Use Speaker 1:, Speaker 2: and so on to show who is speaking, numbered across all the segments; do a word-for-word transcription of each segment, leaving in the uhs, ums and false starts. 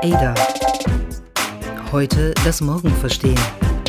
Speaker 1: Ada. Heute das Morgen verstehen.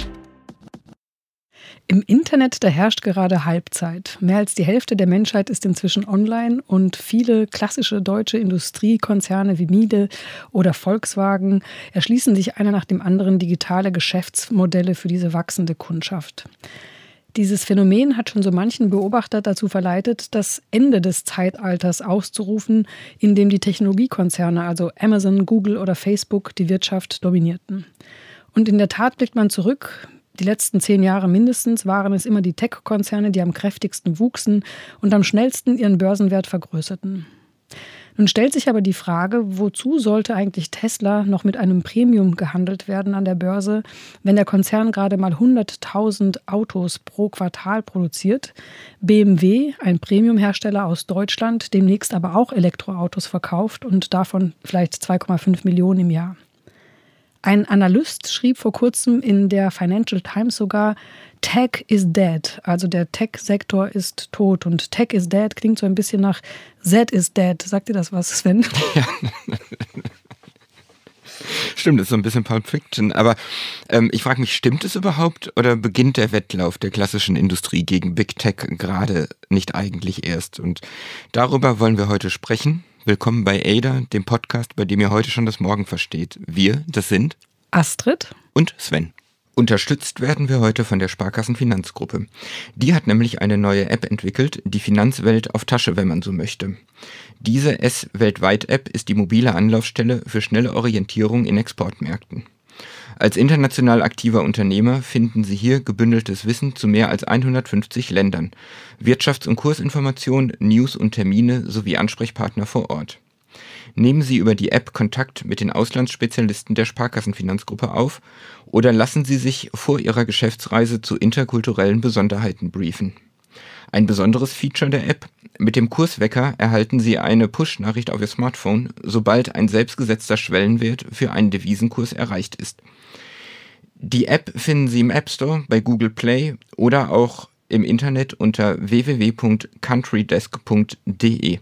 Speaker 2: Im Internet, da herrscht gerade Halbzeit. Mehr als die Hälfte der Menschheit ist inzwischen online und viele klassische deutsche Industriekonzerne wie Miele oder Volkswagen erschließen sich einer nach dem anderen digitale Geschäftsmodelle für diese wachsende Kundschaft. Dieses Phänomen hat schon so manchen Beobachter dazu verleitet, das Ende des Zeitalters auszurufen, in dem die Technologiekonzerne, also Amazon, Google oder Facebook, die Wirtschaft dominierten. Und in der Tat blickt man zurück. Die letzten zehn Jahre mindestens waren es immer die Tech-Konzerne, die am kräftigsten wuchsen und am schnellsten ihren Börsenwert vergrößerten. Nun stellt sich aber die Frage, wozu sollte eigentlich Tesla noch mit einem Premium gehandelt werden an der Börse, wenn der Konzern gerade mal hunderttausend Autos pro Quartal produziert, B M W, ein Premiumhersteller aus Deutschland, demnächst aber auch Elektroautos verkauft und davon vielleicht zwei Komma fünf Millionen im Jahr. Ein Analyst schrieb vor kurzem in der Financial Times sogar, Tech is dead, also der Tech-Sektor ist tot. Und Tech is dead klingt so ein bisschen nach Z is dead. Sagt dir das was, Sven?
Speaker 3: Ja. Stimmt, das ist so ein bisschen Pulp Fiction. Aber ähm, ich frage mich, stimmt es überhaupt oder beginnt der Wettlauf der klassischen Industrie gegen Big Tech gerade nicht eigentlich erst? Und darüber wollen wir heute sprechen. Willkommen bei Ada, dem Podcast, bei dem ihr heute schon das Morgen versteht. Wir, das sind
Speaker 2: Astrid
Speaker 3: und Sven. Unterstützt werden wir heute von der Sparkassen-Finanzgruppe. Die hat nämlich eine neue App entwickelt, die Finanzwelt auf Tasche, wenn man so möchte. Diese S-Weltweit-App ist die mobile Anlaufstelle für schnelle Orientierung in Exportmärkten. Als international aktiver Unternehmer finden Sie hier gebündeltes Wissen zu mehr als hundertfünfzig Ländern, Wirtschafts- und Kursinformationen, News und Termine sowie Ansprechpartner vor Ort. Nehmen Sie über die App Kontakt mit den Auslandsspezialisten der Sparkassenfinanzgruppe auf oder lassen Sie sich vor Ihrer Geschäftsreise zu interkulturellen Besonderheiten briefen. Ein besonderes Feature der App: Mit dem Kurswecker erhalten Sie eine Push-Nachricht auf Ihr Smartphone, sobald ein selbstgesetzter Schwellenwert für einen Devisenkurs erreicht ist. Die App finden Sie im App Store, bei Google Play oder auch im Internet unter w w w punkt countrydesk punkt d e.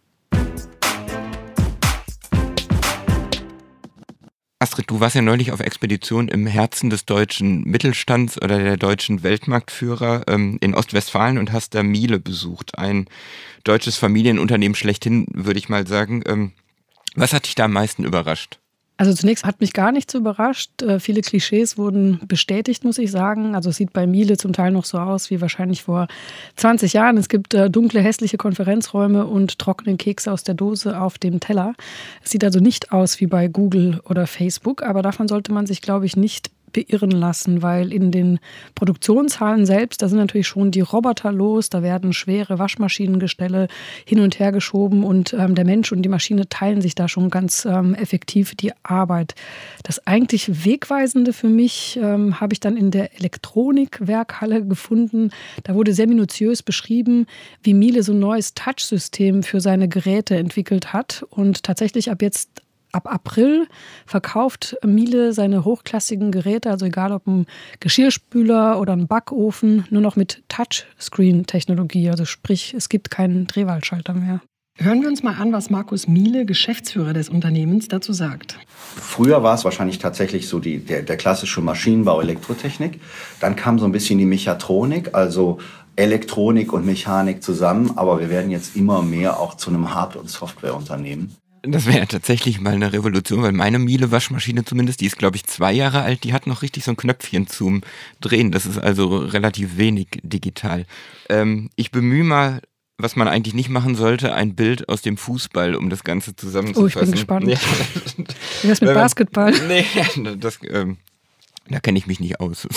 Speaker 3: Astrid, du warst ja neulich auf Expedition im Herzen des deutschen Mittelstands oder der deutschen Weltmarktführer ähm, in Ostwestfalen und hast da Miele besucht, ein deutsches Familienunternehmen schlechthin, würde ich mal sagen. Ähm, was hat dich da am meisten überrascht?
Speaker 2: Also zunächst hat mich gar nichts überrascht. Äh, viele Klischees wurden bestätigt, muss ich sagen. Also es sieht bei Miele zum Teil noch so aus wie wahrscheinlich vor zwanzig Jahren. Es gibt äh, dunkle, hässliche Konferenzräume und trockene Kekse aus der Dose auf dem Teller. Es sieht also nicht aus wie bei Google oder Facebook, aber davon sollte man sich, glaube ich, nicht beirren lassen, weil in den Produktionshallen selbst, da sind natürlich schon die Roboter los, da werden schwere Waschmaschinengestelle hin und her geschoben und ähm, der Mensch und die Maschine teilen sich da schon ganz ähm, effektiv die Arbeit. Das eigentlich Wegweisende für mich ähm, habe ich dann in der Elektronikwerkhalle gefunden. Da wurde sehr minutiös beschrieben, wie Miele so ein neues Touchsystem für seine Geräte entwickelt hat und tatsächlich ab jetzt Ab April verkauft Miele seine hochklassigen Geräte, also egal ob ein Geschirrspüler oder ein Backofen, nur noch mit Touchscreen-Technologie. Also sprich, es gibt keinen Drehwahlschalter mehr.
Speaker 4: Hören wir uns mal an, was Markus Miele, Geschäftsführer des Unternehmens, dazu sagt.
Speaker 5: Früher war es wahrscheinlich tatsächlich so die, der, der klassische Maschinenbau, Elektrotechnik. Dann kam so ein bisschen die Mechatronik, also Elektronik und Mechanik zusammen. Aber wir werden jetzt immer mehr auch zu einem Hard- und Softwareunternehmen.
Speaker 3: Das wäre ja tatsächlich mal eine Revolution, weil meine Miele-Waschmaschine zumindest, die ist glaube ich zwei Jahre alt, die hat noch richtig so ein Knöpfchen zum Drehen. Das ist also relativ wenig digital. Ähm, ich bemühe mal, was man eigentlich nicht machen sollte, ein Bild aus dem Fußball, um das Ganze zusammenzufassen.
Speaker 2: Oh, ich bin gespannt.
Speaker 3: Ja.
Speaker 2: Wie wär's mit Basketball?
Speaker 3: Nee, das, ähm, da kenne ich mich nicht aus.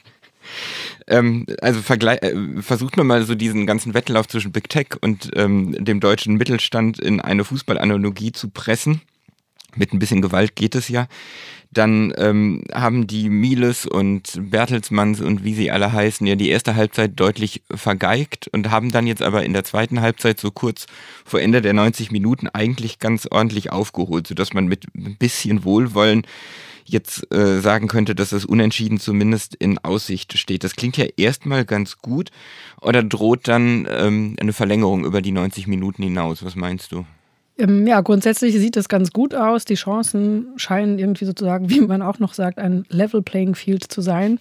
Speaker 3: Ähm, also vergleich, äh, versucht man mal so diesen ganzen Wettlauf zwischen Big Tech und ähm, dem deutschen Mittelstand in eine Fußballanalogie zu pressen. Mit ein bisschen Gewalt geht es ja. Dann ähm, haben die Mieles und Bertelsmanns und wie sie alle heißen ja die erste Halbzeit deutlich vergeigt und haben dann jetzt aber in der zweiten Halbzeit so kurz vor Ende der neunzig Minuten eigentlich ganz ordentlich aufgeholt, sodass man mit ein bisschen Wohlwollen jetzt äh, sagen könnte, dass das Unentschieden zumindest in Aussicht steht. Das klingt ja erstmal ganz gut. Oder droht dann ähm, eine Verlängerung über die neunzig Minuten hinaus? Was meinst du?
Speaker 2: Ähm, ja, grundsätzlich sieht das ganz gut aus. Die Chancen scheinen irgendwie sozusagen, wie man auch noch sagt, ein Level Playing Field zu sein.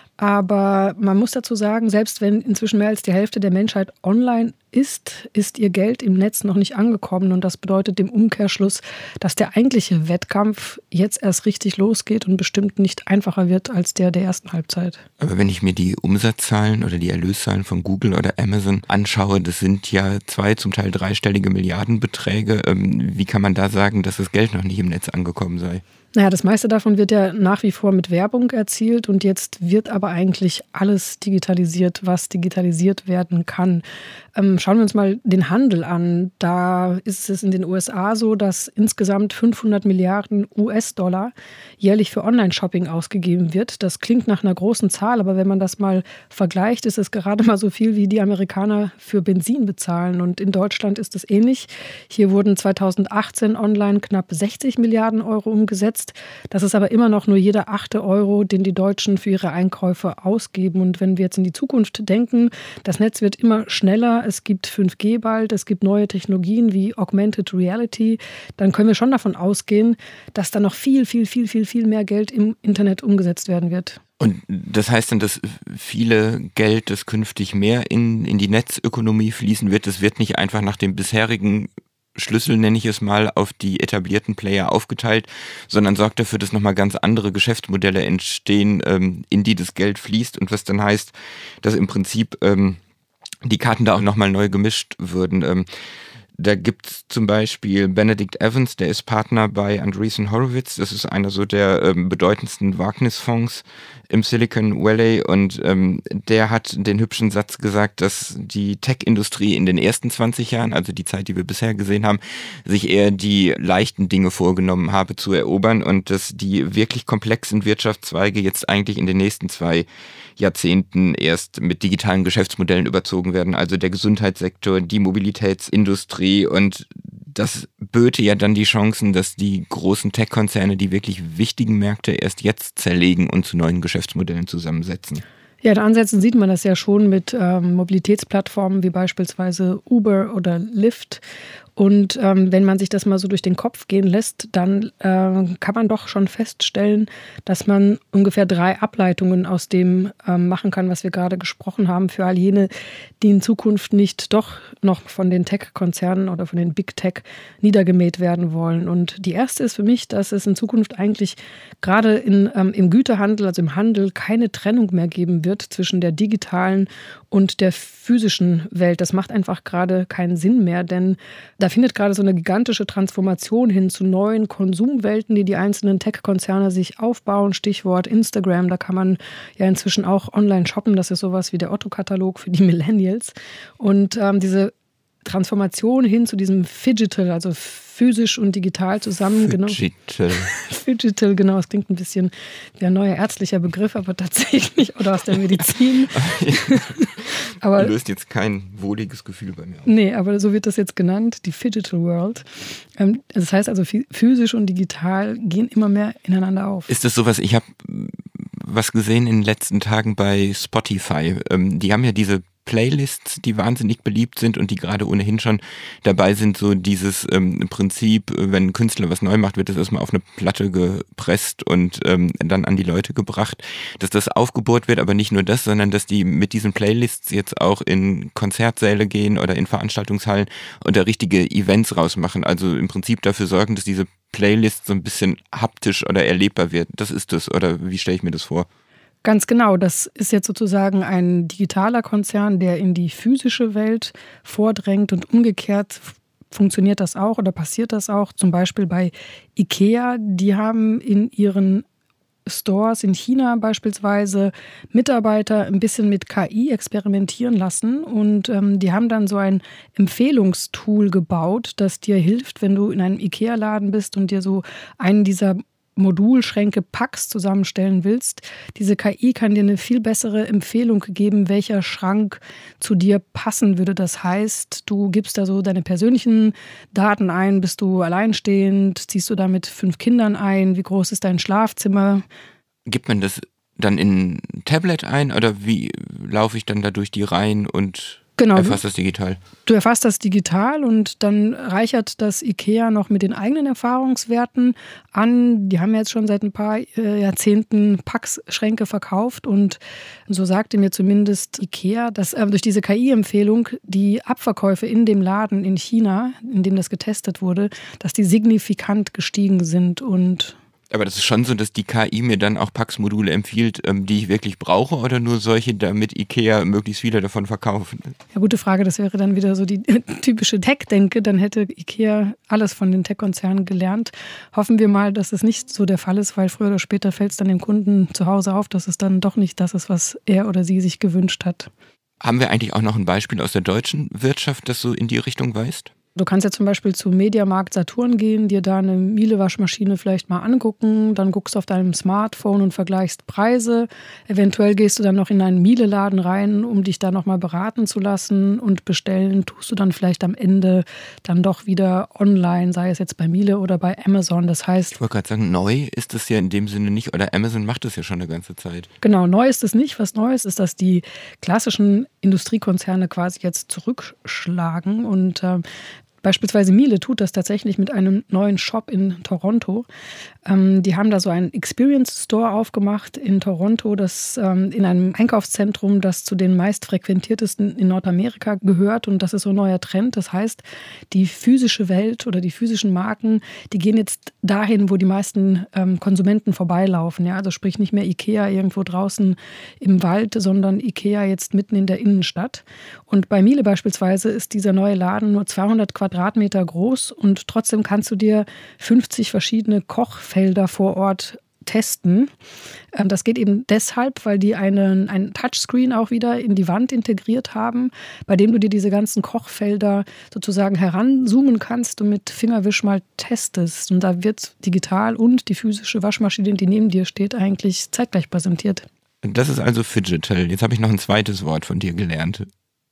Speaker 2: Aber man muss dazu sagen, selbst wenn inzwischen mehr als die Hälfte der Menschheit online ist, ist ihr Geld im Netz noch nicht angekommen. Und das bedeutet im Umkehrschluss, dass der eigentliche Wettkampf jetzt erst richtig losgeht und bestimmt nicht einfacher wird als der der ersten Halbzeit.
Speaker 3: Aber wenn ich mir die Umsatzzahlen oder die Erlöszahlen von Google oder Amazon anschaue, das sind ja zwei, zum Teil dreistellige Milliardenbeträge. Wie kann man da sagen, dass das Geld noch nicht im Netz angekommen sei?
Speaker 2: Naja, das meiste davon wird ja nach wie vor mit Werbung erzielt und jetzt wird aber eigentlich alles digitalisiert, was digitalisiert werden kann. Ähm, schauen wir uns mal den Handel an. Da ist es in den U S A so, dass insgesamt fünfhundert Milliarden U S-Dollar jährlich für Online-Shopping ausgegeben wird. Das klingt nach einer großen Zahl, aber wenn man das mal vergleicht, ist es gerade mal so viel, wie die Amerikaner für Benzin bezahlen. Und in Deutschland ist es ähnlich. Hier wurden zweitausendachtzehn online knapp sechzig Milliarden Euro umgesetzt. Das ist aber immer noch nur jeder achte Euro, den die Deutschen für ihre Einkäufe ausgeben. Und wenn wir jetzt in die Zukunft denken, das Netz wird immer schneller, es gibt fünf G bald, es gibt neue Technologien wie Augmented Reality, dann können wir schon davon ausgehen, dass da noch viel, viel, viel, viel, viel mehr Geld im Internet umgesetzt werden wird.
Speaker 3: Und das heißt dann, dass viele Geld, das künftig mehr in, in die Netzökonomie fließen wird, das wird nicht einfach nach dem bisherigen Schlüssel, nenne ich es mal, auf die etablierten Player aufgeteilt, sondern sorgt dafür, dass nochmal ganz andere Geschäftsmodelle entstehen, ähm, in die das Geld fließt und was dann heißt, dass im Prinzip ähm, die Karten da auch nochmal neu gemischt würden. Ähm, da gibt es zum Beispiel Benedict Evans, der ist Partner bei Andreessen Horowitz, das ist einer so der ähm, bedeutendsten Wagnisfonds im Silicon Valley und ähm, der hat den hübschen Satz gesagt, dass die Tech-Industrie in den ersten zwanzig Jahren, also die Zeit, die wir bisher gesehen haben, sich eher die leichten Dinge vorgenommen habe zu erobern und dass die wirklich komplexen Wirtschaftszweige jetzt eigentlich in den nächsten zwei Jahrzehnten erst mit digitalen Geschäftsmodellen überzogen werden, also der Gesundheitssektor, die Mobilitätsindustrie und das böte ja dann die Chancen, dass die großen Tech-Konzerne die wirklich wichtigen Märkte erst jetzt zerlegen und zu neuen Geschäftsmodellen zusammensetzen.
Speaker 2: Ja, in Ansätzen sieht man das ja schon mit ähm, Mobilitätsplattformen wie beispielsweise Uber oder Lyft. Und ähm, wenn man sich das mal so durch den Kopf gehen lässt, dann äh, kann man doch schon feststellen, dass man ungefähr drei Ableitungen aus dem ähm, machen kann, was wir gerade gesprochen haben, für all jene, die in Zukunft nicht doch noch von den Tech-Konzernen oder von den Big Tech niedergemäht werden wollen. Und die erste ist für mich, dass es in Zukunft eigentlich gerade in, ähm, im Güterhandel, also im Handel, keine Trennung mehr geben wird zwischen der digitalen und der physischen Welt. Das macht einfach gerade keinen Sinn mehr, denn da findet gerade so eine gigantische Transformation hin zu neuen Konsumwelten, die die einzelnen Tech-Konzerne sich aufbauen. Stichwort Instagram, da kann man ja inzwischen auch online shoppen. Das ist sowas wie der Otto-Katalog für die Millennials. Und ähm, diese Transformation hin zu diesem Phygital, also physisch und digital zusammen.
Speaker 3: Phygital.
Speaker 2: Genau. Phygital, genau. Das klingt ein bisschen wie ein neuer ärztlicher Begriff, aber tatsächlich, oder aus der Medizin.
Speaker 3: aber löst jetzt kein wohliges Gefühl bei mir aus.
Speaker 2: Nee, aber so wird das jetzt genannt, die Phygital World. Das heißt also, physisch und digital gehen immer mehr ineinander auf.
Speaker 3: Ist das sowas, ich habe was gesehen in den letzten Tagen bei Spotify. Die haben ja diese Playlists, die wahnsinnig beliebt sind und die gerade ohnehin schon dabei sind, so dieses ähm, Prinzip, wenn ein Künstler was neu macht, wird das erstmal auf eine Platte gepresst und ähm, dann an die Leute gebracht, dass das aufgebohrt wird, aber nicht nur das, sondern dass die mit diesen Playlists jetzt auch in Konzertsäle gehen oder in Veranstaltungshallen und da richtige Events rausmachen, also im Prinzip dafür sorgen, dass diese Playlist so ein bisschen haptisch oder erlebbar wird. Das ist das, oder wie stelle ich mir das vor?
Speaker 2: Ganz genau, das ist jetzt sozusagen ein digitaler Konzern, der in die physische Welt vordrängt und umgekehrt funktioniert das auch oder passiert das auch, zum Beispiel bei IKEA. Die haben in ihren Stores in China beispielsweise Mitarbeiter ein bisschen mit K I experimentieren lassen und ähm, die haben dann so ein Empfehlungstool gebaut, das dir hilft, wenn du in einem IKEA-Laden bist und dir so einen dieser Modulschränke, Packs zusammenstellen willst. Diese K I kann dir eine viel bessere Empfehlung geben, welcher Schrank zu dir passen würde. Das heißt, du gibst da so deine persönlichen Daten ein, bist du alleinstehend, ziehst du da mit fünf Kindern ein, wie groß ist dein Schlafzimmer?
Speaker 3: Gibt man das dann in ein Tablet ein oder wie laufe ich dann da durch die Reihen und
Speaker 2: Genau.
Speaker 3: Erfasst das digital.
Speaker 2: Du erfasst das digital und dann reichert das IKEA noch mit den eigenen Erfahrungswerten an. Die haben jetzt schon seit ein paar Jahrzehnten Packschränke verkauft und so sagte mir zumindest IKEA, dass äh, durch diese K I-Empfehlung die Abverkäufe in dem Laden in China, in dem das getestet wurde, dass die signifikant gestiegen sind und
Speaker 3: Aber das ist schon so, dass die K I mir dann auch Pax-Module empfiehlt, die ich wirklich brauche oder nur solche, damit IKEA möglichst viele davon verkaufen?
Speaker 2: Ja, gute Frage. Das wäre dann wieder so die typische Tech-Denke. Dann hätte IKEA alles von den Tech-Konzernen gelernt. Hoffen wir mal, dass es nicht so der Fall ist, weil früher oder später fällt es dann dem Kunden zu Hause auf, dass es dann doch nicht das ist, was er oder sie sich gewünscht hat.
Speaker 3: Haben wir eigentlich auch noch ein Beispiel aus der deutschen Wirtschaft, das so in die Richtung weist?
Speaker 2: Du kannst ja zum Beispiel zu Mediamarkt Saturn gehen, dir da eine Miele-Waschmaschine vielleicht mal angucken, dann guckst du auf deinem Smartphone und vergleichst Preise. Eventuell gehst du dann noch in einen Miele-Laden rein, um dich da nochmal beraten zu lassen und bestellen tust du dann vielleicht am Ende dann doch wieder online, sei es jetzt bei Miele oder bei Amazon. Das heißt,
Speaker 3: ich wollte gerade sagen, neu ist es ja in dem Sinne nicht, oder Amazon macht das ja schon eine ganze Zeit.
Speaker 2: Genau, neu ist es nicht. Was Neues ist, dass die klassischen Industriekonzerne quasi jetzt zurückschlagen und äh, beispielsweise Miele tut das tatsächlich mit einem neuen Shop in Toronto. Ähm, die haben da so einen Experience Store aufgemacht in Toronto, das ähm, in einem Einkaufszentrum, das zu den meistfrequentiertesten in Nordamerika gehört. Und das ist so ein neuer Trend. Das heißt, die physische Welt oder die physischen Marken, die gehen jetzt dahin, wo die meisten ähm, Konsumenten vorbeilaufen. Ja? Also sprich nicht mehr IKEA irgendwo draußen im Wald, sondern IKEA jetzt mitten in der Innenstadt. Und bei Miele beispielsweise ist dieser neue Laden nur zweihundert Quadratmeter groß und trotzdem kannst du dir fünfzig verschiedene Kochfelder vor Ort testen. Das geht eben deshalb, weil die einen, einen Touchscreen auch wieder in die Wand integriert haben, bei dem du dir diese ganzen Kochfelder sozusagen heranzoomen kannst und mit Fingerwisch mal testest. Und da wird digital und die physische Waschmaschine, die neben dir steht, eigentlich zeitgleich präsentiert.
Speaker 3: Das ist also Phygital. Jetzt habe ich noch ein zweites Wort von dir gelernt.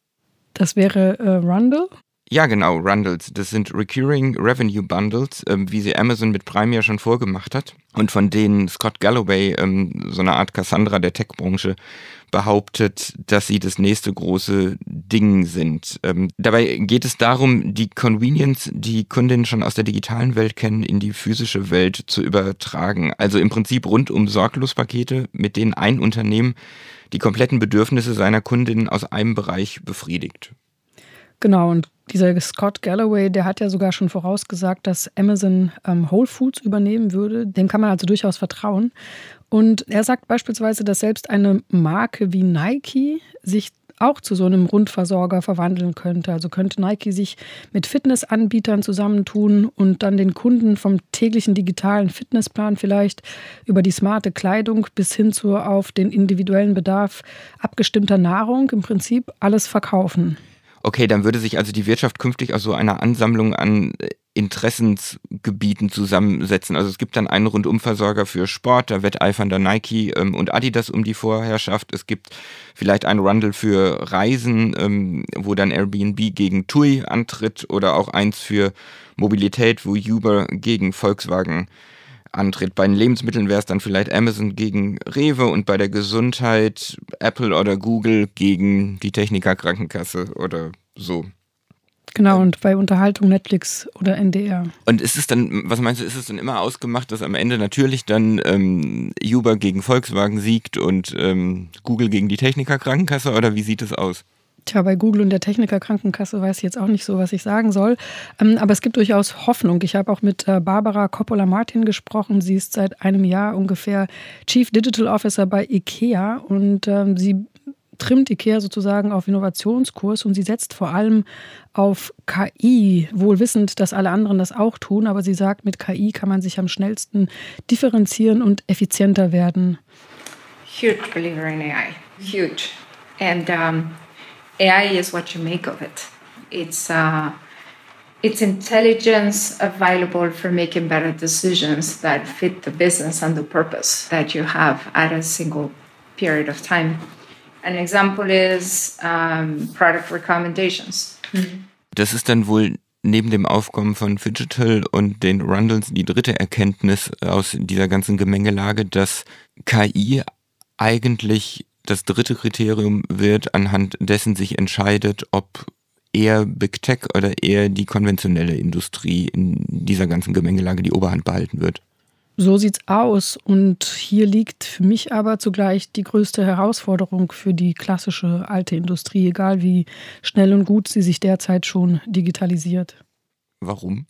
Speaker 2: Das wäre äh, Rundle.
Speaker 3: Ja, genau, Rundles. Das sind Recurring Revenue Bundles, ähm, wie sie Amazon mit Prime ja schon vorgemacht hat und von denen Scott Galloway, ähm, so eine Art Cassandra der Tech-Branche, behauptet, dass sie das nächste große Ding sind. Ähm, dabei geht es darum, die Convenience, die Kundinnen schon aus der digitalen Welt kennen, in die physische Welt zu übertragen. Also im Prinzip rundum Sorglos-Pakete, mit denen ein Unternehmen die kompletten Bedürfnisse seiner Kundinnen aus einem Bereich befriedigt.
Speaker 2: Genau, und dieser Scott Galloway, der hat ja sogar schon vorausgesagt, dass Amazon ähm, Whole Foods übernehmen würde. Dem kann man also durchaus vertrauen. Und er sagt beispielsweise, dass selbst eine Marke wie Nike sich auch zu so einem Rundversorger verwandeln könnte. Also könnte Nike sich mit Fitnessanbietern zusammentun und dann den Kunden vom täglichen digitalen Fitnessplan vielleicht über die smarte Kleidung bis hin zu auf den individuellen Bedarf abgestimmter Nahrung im Prinzip alles verkaufen.
Speaker 3: Okay, dann würde sich also die Wirtschaft künftig aus so einer Ansammlung an Interessensgebieten zusammensetzen. Also es gibt dann einen Rundumversorger für Sport, da wetteifern dann Nike ähm, und Adidas um die Vorherrschaft. Es gibt vielleicht einen Rundle für Reisen, ähm, wo dann Airbnb gegen T U I antritt oder auch eins für Mobilität, wo Uber gegen Volkswagen antritt. Bei den Lebensmitteln wäre es dann vielleicht Amazon gegen Rewe und bei der Gesundheit Apple oder Google gegen die Techniker Krankenkasse oder so.
Speaker 2: Genau, und bei Unterhaltung Netflix oder N D R.
Speaker 3: Und ist es dann, was meinst du, ist es dann immer ausgemacht, dass am Ende natürlich dann ähm, Uber gegen Volkswagen siegt und ähm, Google gegen die Techniker Krankenkasse oder wie sieht es aus?
Speaker 2: Tja, bei Google und der Techniker Krankenkasse weiß ich jetzt auch nicht so, was ich sagen soll. Aber es gibt durchaus Hoffnung. Ich habe auch mit Barbara Coppola-Martin gesprochen. Sie ist seit einem Jahr ungefähr Chief Digital Officer bei IKEA und sie trimmt IKEA sozusagen auf Innovationskurs und sie setzt vor allem auf K I, wohl wissend, dass alle anderen das auch tun. Aber sie sagt, mit K I kann man sich am schnellsten differenzieren und effizienter werden.
Speaker 6: Huge believer in A I. Huge. And um A I is what you make of it. It's uh, it's intelligence available for making better decisions that fit the business and the purpose that you have at a single period of time. An example is um, product recommendations.
Speaker 3: Das ist dann wohl neben dem Aufkommen von Phygital und den Rundles die dritte Erkenntnis aus dieser ganzen Gemengelage, dass K I eigentlich das dritte Kriterium wird, anhand dessen sich entscheidet, ob eher Big Tech oder eher die konventionelle Industrie in dieser ganzen Gemengelage die Oberhand behalten wird.
Speaker 2: So sieht's aus. Und hier liegt für mich aber zugleich die größte Herausforderung für die klassische alte Industrie, egal wie schnell und gut sie sich derzeit schon digitalisiert.
Speaker 3: Warum?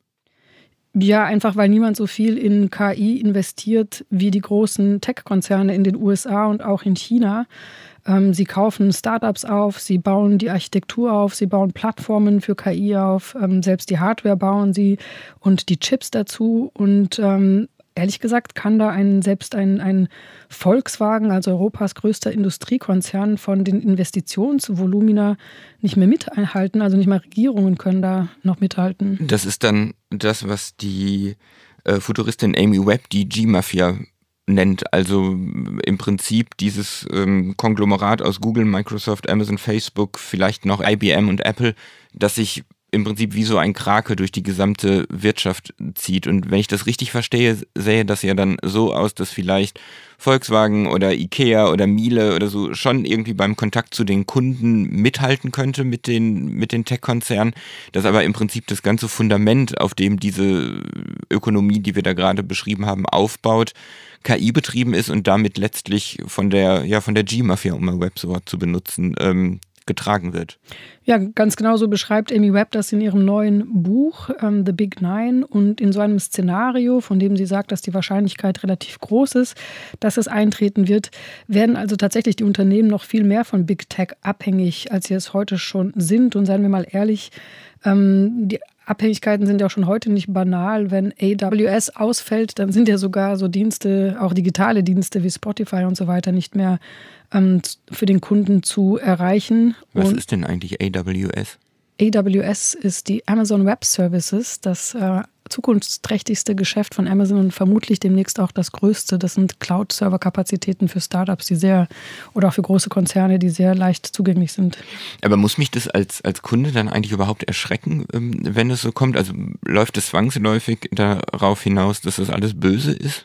Speaker 2: Ja, einfach weil niemand so viel in K I investiert wie die großen Tech-Konzerne in den U S A und auch in China. Ähm, sie kaufen Startups auf, sie bauen die Architektur auf, sie bauen Plattformen für K I auf, ähm, selbst die Hardware bauen sie und die Chips dazu. Und ähm, ehrlich gesagt kann da ein, selbst ein, ein Volkswagen, also Europas größter Industriekonzern, von den Investitionsvolumina nicht mehr mithalten. Also nicht mal Regierungen können da noch mithalten.
Speaker 3: Das ist dann das, was die äh, Futuristin Amy Webb die G-Mafia nennt. Also im Prinzip dieses ähm, Konglomerat aus Google, Microsoft, Amazon, Facebook, vielleicht noch I B M und Apple, das sich im Prinzip wie so ein Krake durch die gesamte Wirtschaft zieht. Und wenn ich das richtig verstehe, sähe das ja dann so aus, dass vielleicht Volkswagen oder Ikea oder Miele oder so schon irgendwie beim Kontakt zu den Kunden mithalten könnte mit den, mit den Tech-Konzernen, dass aber im Prinzip das ganze Fundament, auf dem diese Ökonomie, die wir da gerade beschrieben haben, aufbaut, K I betrieben ist und damit letztlich von der, ja, von der G-Mafia, um ein Webwort zu benutzen, ähm, getragen wird.
Speaker 2: Ja, ganz genau so beschreibt Amy Webb das in ihrem neuen Buch ähm, The Big Nine, und in so einem Szenario, von dem sie sagt, dass die Wahrscheinlichkeit relativ groß ist, dass es eintreten wird, werden also tatsächlich die Unternehmen noch viel mehr von Big Tech abhängig, als sie es heute schon sind. Und seien wir mal ehrlich, ähm, die Abhängigkeiten sind ja auch schon heute nicht banal. Wenn A W S ausfällt, dann sind ja sogar so Dienste, auch digitale Dienste wie Spotify und so weiter, nicht mehr ähm, für den Kunden zu erreichen.
Speaker 3: Was
Speaker 2: und
Speaker 3: ist denn eigentlich A W S?
Speaker 2: A W S ist die Amazon Web Services, das äh, zukunftsträchtigste Geschäft von Amazon und vermutlich demnächst auch das größte. Das sind Cloud-Server-Kapazitäten für Startups, die sehr, oder auch für große Konzerne, die sehr leicht zugänglich sind.
Speaker 3: Aber muss mich das als, als Kunde dann eigentlich überhaupt erschrecken, wenn es so kommt? Also läuft es zwangsläufig darauf hinaus, dass das alles böse ist?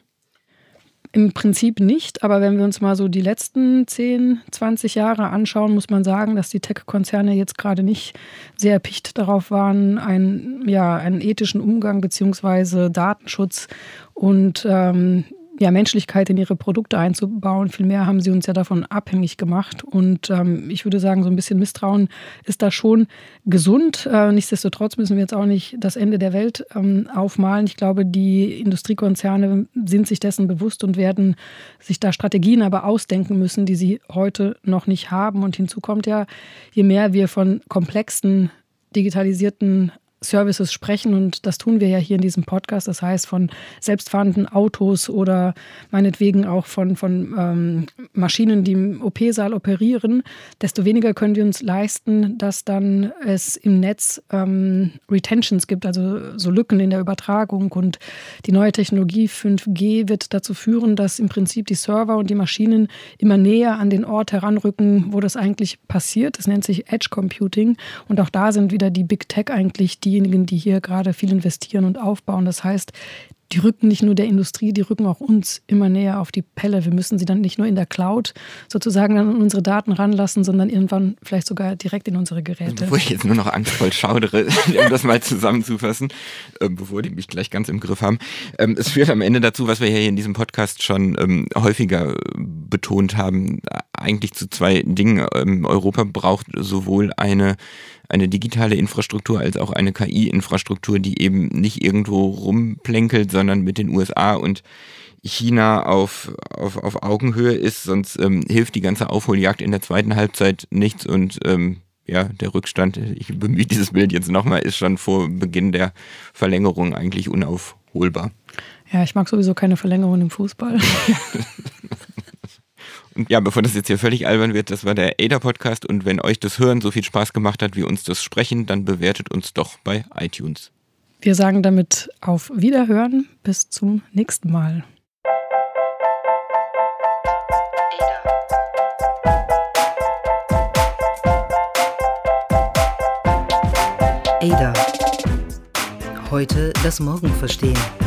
Speaker 2: Im Prinzip nicht, aber wenn wir uns mal so die letzten zehn, zwanzig Jahre anschauen, muss man sagen, dass die Tech-Konzerne jetzt gerade nicht sehr erpicht darauf waren, einen, ja, einen ethischen Umgang bzw. Datenschutz und ähm, ja, Menschlichkeit in ihre Produkte einzubauen. Vielmehr haben sie uns ja davon abhängig gemacht. Und ähm, ich würde sagen, so ein bisschen Misstrauen ist da schon gesund. Äh, nichtsdestotrotz müssen wir jetzt auch nicht das Ende der Welt ähm, aufmalen. Ich glaube, die Industriekonzerne sind sich dessen bewusst und werden sich da Strategien aber ausdenken müssen, die sie heute noch nicht haben. Und hinzu kommt ja, je mehr wir von komplexen, digitalisierten Services sprechen, und das tun wir ja hier in diesem Podcast, das heißt von selbstfahrenden Autos oder meinetwegen auch von, von ähm, Maschinen, die im O P-Saal operieren, desto weniger können wir uns leisten, dass dann es im Netz ähm, Retentions gibt, also so Lücken in der Übertragung, und die neue Technologie fünf G wird dazu führen, dass im Prinzip die Server und die Maschinen immer näher an den Ort heranrücken, wo das eigentlich passiert. Das nennt sich Edge Computing, und auch da sind wieder die Big Tech eigentlich die diejenigen, die hier gerade viel investieren und aufbauen. Das heißt, die rücken nicht nur der Industrie, die rücken auch uns immer näher auf die Pelle. Wir müssen sie dann nicht nur in der Cloud sozusagen an unsere Daten ranlassen, sondern irgendwann vielleicht sogar direkt in unsere Geräte.
Speaker 3: Bevor ich jetzt nur noch angstvoll schaudere, um das mal zusammenzufassen, äh, bevor die mich gleich ganz im Griff haben. Ähm, es führt am Ende dazu, was wir hier in diesem Podcast schon ähm, häufiger betont haben, eigentlich zu zwei Dingen. Ähm, Europa braucht sowohl eine eine digitale Infrastruktur als auch eine K I-Infrastruktur, die eben nicht irgendwo rumplänkelt, sondern mit den U S A und China auf, auf, auf Augenhöhe ist, sonst ähm, hilft die ganze Aufholjagd in der zweiten Halbzeit nichts, und ähm, ja, der Rückstand, ich bemühe dieses Bild jetzt nochmal, ist schon vor Beginn der Verlängerung eigentlich unaufholbar.
Speaker 2: Ja, ich mag sowieso keine Verlängerung im Fußball.
Speaker 3: Und ja, bevor das jetzt hier völlig albern wird, das war der A D A-Podcast, und wenn euch das Hören so viel Spaß gemacht hat wie uns das Sprechen, dann bewertet uns doch bei iTunes.
Speaker 2: Wir sagen damit auf Wiederhören, bis zum nächsten Mal.
Speaker 1: A D A. Heute das Morgen verstehen.